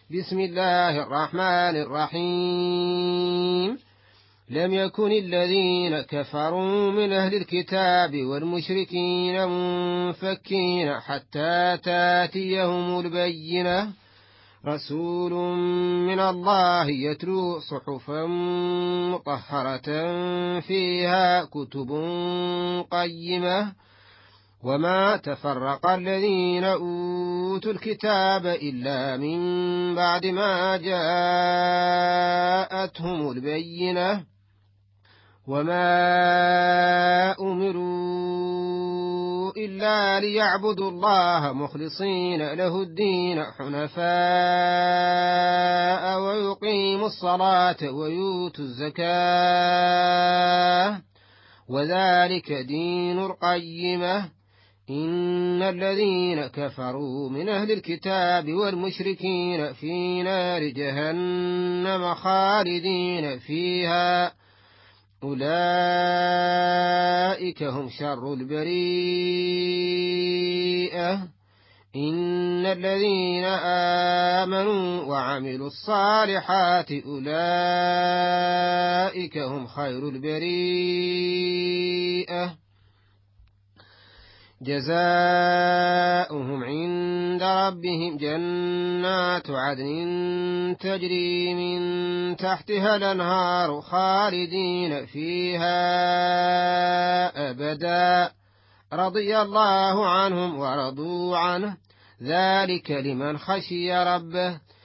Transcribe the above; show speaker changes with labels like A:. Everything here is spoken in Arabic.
A: بسم الله الرحمن الرحيم. لم يكن الذين كفروا من أهل الكتاب والمشركين منفكين حتى تاتيهم البينة، رسول من الله يتلو صحفا مطهرة فيها كتب قيمة. وما تفرق الذين أوتوا الكتاب إلا من بعد ما جاءتهم البينة، وما أمروا إلا ليعبدوا الله مخلصين له الدين حنفاء ويقيموا الصلاة ويؤتوا الزكاة وذلك دين القيمة. إن الذين كفروا من أهل الكتاب والمشركين في نار جهنم خالدين فيها، أولئك هم شر البريئة. إن الذين آمنوا وعملوا الصالحات أولئك هم خير البريئة، جزاؤهم عند ربهم جنات عدن تجري من تحتها الأنهار خالدين فيها أبدا، رضي الله عنهم ورضوا عنه، ذلك لمن خشي ربه.